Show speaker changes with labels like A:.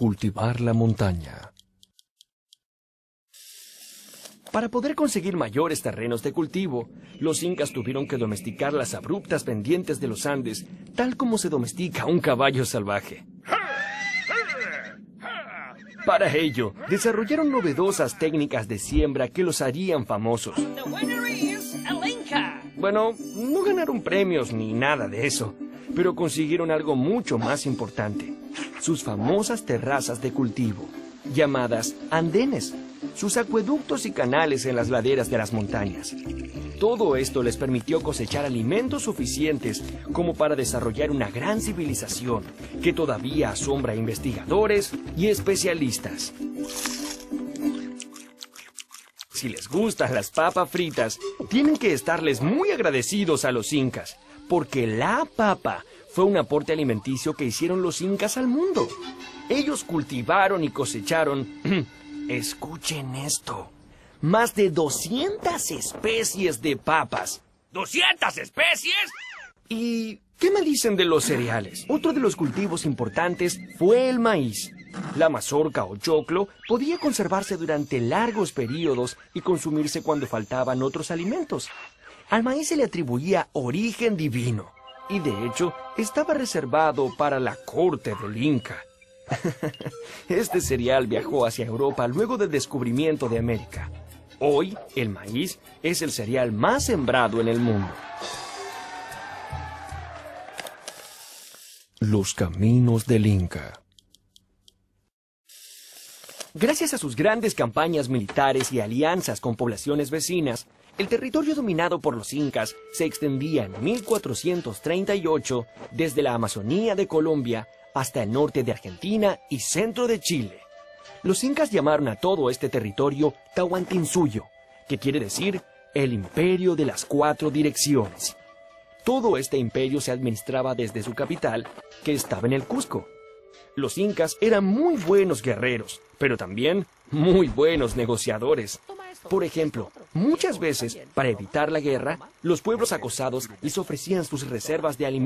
A: cultivar la montaña. Para poder conseguir mayores terrenos de cultivo, los incas tuvieron que domesticar las abruptas pendientes de los Andes, tal como se domestica un caballo salvaje. Para ello, desarrollaron novedosas técnicas de siembra que los harían famosos. Bueno, no ganaron premios ni nada de eso, pero consiguieron algo mucho más importante: sus famosas terrazas de cultivo, llamadas andenes, sus acueductos y canales en las laderas de las montañas. Todo esto les permitió cosechar alimentos suficientes como para desarrollar una gran civilización que todavía asombra a investigadores y especialistas. Si les gustan las papas fritas, tienen que estarles muy agradecidos a los incas, porque la papa fue un aporte alimenticio que hicieron los incas al mundo. Ellos cultivaron y cosecharon, escuchen esto, más de 200 especies de papas.
B: ¿200 especies?
A: ¿Y qué me dicen de los cereales? Otro de los cultivos importantes fue el maíz. La mazorca o choclo podía conservarse durante largos periodos y consumirse cuando faltaban otros alimentos. Al maíz se le atribuía origen divino y de hecho estaba reservado para la corte del Inca. Este cereal viajó hacia Europa luego del descubrimiento de América. Hoy, el maíz es el cereal más sembrado en el mundo. Los caminos del Inca. Gracias a sus grandes campañas militares y alianzas con poblaciones vecinas, el territorio dominado por los incas se extendía en 1438 desde la Amazonía de Colombia hasta el norte de Argentina y centro de Chile. Los incas llamaron a todo este territorio Tahuantinsuyo, que quiere decir el imperio de las 4 direcciones. Todo este imperio se administraba desde su capital, que estaba en el Cusco. Los incas eran muy buenos guerreros, pero también muy buenos negociadores. Por ejemplo, muchas veces, para evitar la guerra, los pueblos acosados les ofrecían sus reservas de alimentos